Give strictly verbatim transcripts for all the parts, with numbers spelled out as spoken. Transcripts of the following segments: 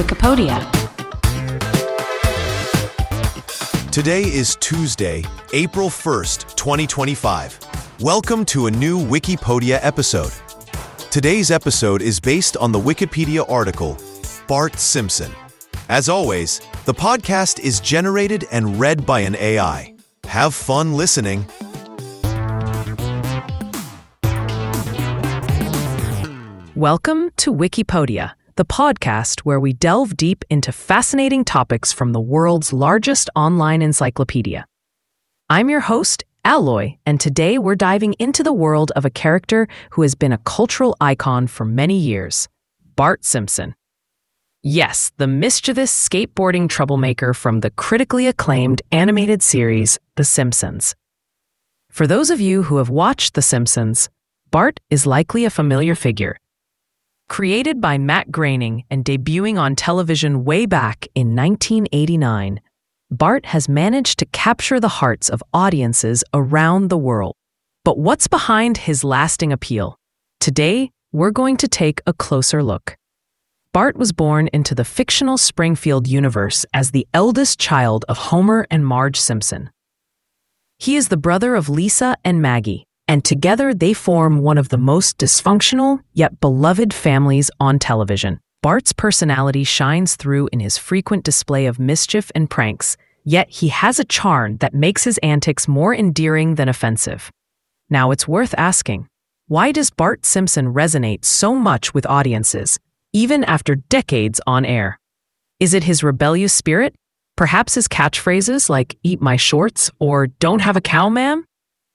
Wikipedia. Today is Tuesday, April first, twenty twenty-five. Welcome to a new Wikipedia episode. Today's episode is based on the Wikipedia article, Bart Simpson. As always, the podcast is generated and read by an A I. Have fun listening. Welcome to Wikipedia, the podcast where we delve deep into fascinating topics from the world's largest online encyclopedia. I'm your host, Alloy, and today we're diving into the world of a character who has been a cultural icon for many years, Bart Simpson. Yes, the mischievous skateboarding troublemaker from the critically acclaimed animated series, The Simpsons. For those of you who have watched The Simpsons, Bart is likely a familiar figure. Created by Matt Groening and debuting on television way back in nineteen eighty-nine, Bart has managed to capture the hearts of audiences around the world. But what's behind his lasting appeal? Today, we're going to take a closer look. Bart was born into the fictional Springfield universe as the eldest child of Homer and Marge Simpson. He is the brother of Lisa and Maggie, and together they form one of the most dysfunctional yet beloved families on television. Bart's personality shines through in his frequent display of mischief and pranks, yet he has a charm that makes his antics more endearing than offensive. Now it's worth asking, why does Bart Simpson resonate so much with audiences, even after decades on air? Is it his rebellious spirit? Perhaps his catchphrases like "eat my shorts" or "don't have a cow, ma'am"?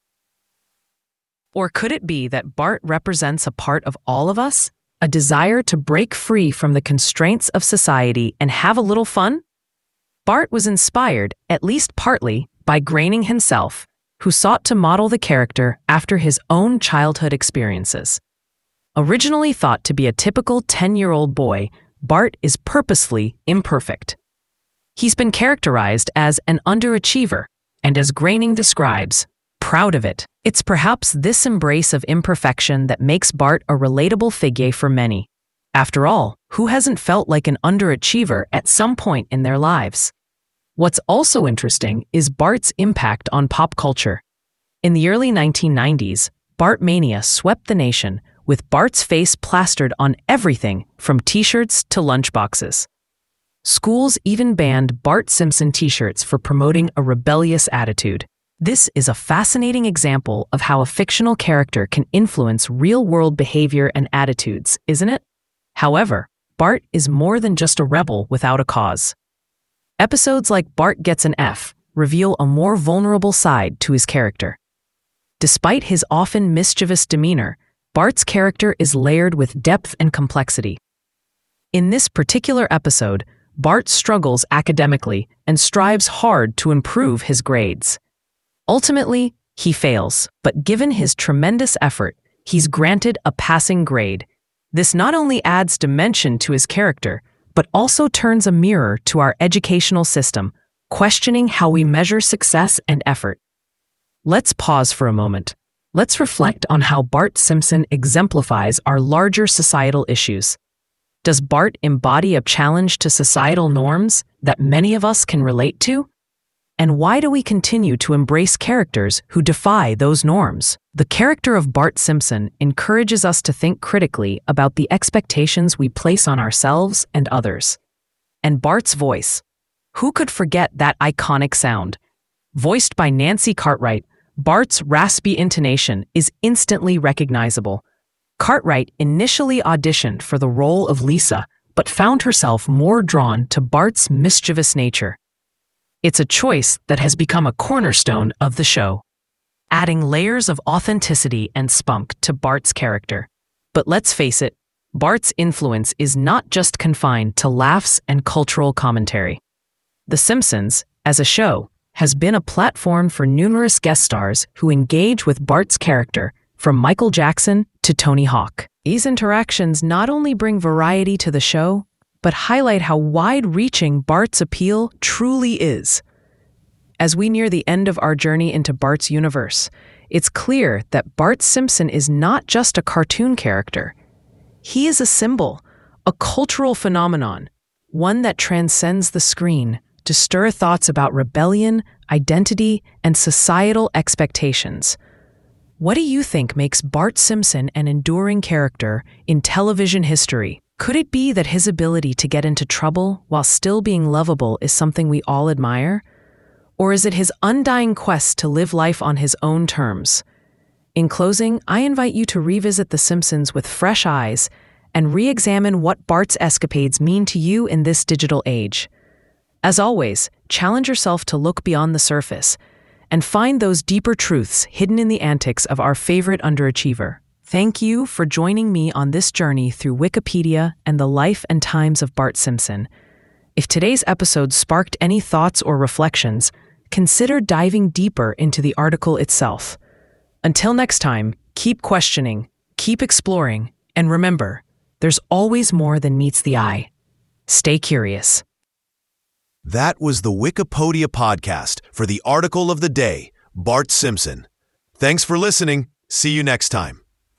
Or could it be that Bart represents a part of all of us, a desire to break free from the constraints of society and have a little fun? Bart was inspired, at least partly, by Groening himself, who sought to model the character after his own childhood experiences. Originally thought to be a typical ten-year-old boy, Bart is purposely imperfect. He's been characterized as an underachiever, and as Groening describes, proud of it. It's perhaps this embrace of imperfection that makes Bart a relatable figure for many. After all, who hasn't felt like an underachiever at some point in their lives? What's also interesting is Bart's impact on pop culture. In the early nineteen nineties, Bartmania swept the nation, with Bart's face plastered on everything from t-shirts to lunchboxes. Schools even banned Bart Simpson t-shirts for promoting a rebellious attitude. This is a fascinating example of how a fictional character can influence real-world behavior and attitudes, isn't it? However, Bart is more than just a rebel without a cause. Episodes like Bart Gets an F reveal a more vulnerable side to his character. Despite his often mischievous demeanor, Bart's character is layered with depth and complexity. In this particular episode, Bart struggles academically and strives hard to improve his grades. Ultimately, he fails, but given his tremendous effort, he's granted a passing grade. This not only adds dimension to his character, but also turns a mirror to our educational system, questioning how we measure success and effort. Let's pause for a moment. Let's reflect on how Bart Simpson exemplifies our larger societal issues. Does Bart embody a challenge to societal norms that many of us can relate to? And why do we continue to embrace characters who defy those norms? The character of Bart Simpson encourages us to think critically about the expectations we place on ourselves and others. And Bart's voice. Who could forget that iconic sound? Voiced by Nancy Cartwright, Bart's raspy intonation is instantly recognizable. Cartwright initially auditioned for the role of Lisa, but found herself more drawn to Bart's mischievous nature. It's a choice that has become a cornerstone of the show, adding layers of authenticity and spunk to Bart's character. But let's face it, Bart's influence is not just confined to laughs and cultural commentary. The Simpsons, as a show, has been a platform for numerous guest stars who engage with Bart's character, from Michael Jackson to Tony Hawk. These interactions not only bring variety to the show, but highlight how wide-reaching Bart's appeal truly is. As we near the end of our journey into Bart's universe, it's clear that Bart Simpson is not just a cartoon character. He is a symbol, a cultural phenomenon, one that transcends the screen to stir thoughts about rebellion, identity, and societal expectations. What do you think makes Bart Simpson an enduring character in television history? Could it be that his ability to get into trouble while still being lovable is something we all admire? Or is it his undying quest to live life on his own terms? In closing, I invite you to revisit The Simpsons with fresh eyes and re-examine what Bart's escapades mean to you in this digital age. As always, challenge yourself to look beyond the surface and find those deeper truths hidden in the antics of our favorite underachiever. Thank you for joining me on this journey through Wikipedia and the life and times of Bart Simpson. If today's episode sparked any thoughts or reflections, consider diving deeper into the article itself. Until next time, keep questioning, keep exploring, and remember, there's always more than meets the eye. Stay curious. That was the Wikipedia podcast for the article of the day, Bart Simpson. Thanks for listening. See you next time.